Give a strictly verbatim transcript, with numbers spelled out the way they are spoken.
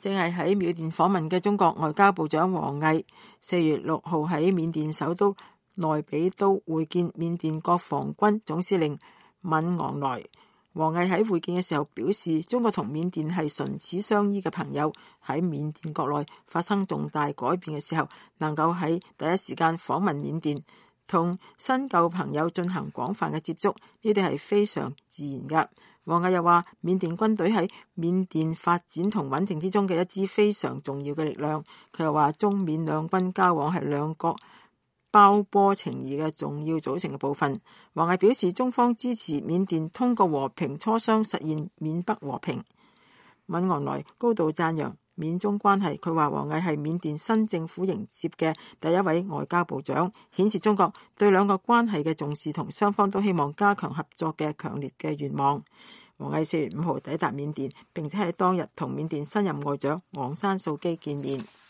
正係喺緬甸訪問嘅中國外交部長王毅，四月六號喺緬甸首都內比都會見緬甸國防軍總司令敏昂萊。王毅喺會見嘅時候表示，中國同緬甸係唇齒相依嘅朋友，喺緬甸國內發生重大改變嘅時候，能夠喺第一時間訪問緬甸，同新舊朋友進行廣泛嘅接觸，呢啲係非常自然㗎。王毅又話，緬甸軍隊喺緬甸發展同穩定之中嘅一支非常重要嘅力量。佢又話，中緬兩軍交往係兩國胞波情誼嘅重要組成嘅部分。王毅表示，中方支持緬甸通過和平磋商實現緬北和平。敏昂萊高度讚揚緬中關係，佢話王毅係緬甸新政府迎接嘅第一位外交部長，顯示中國對兩個關係嘅重視同雙方都希望加強合作嘅強烈嘅願望。王毅四月五號抵達緬甸，並且喺當日同緬甸新任外長昂山素基見面。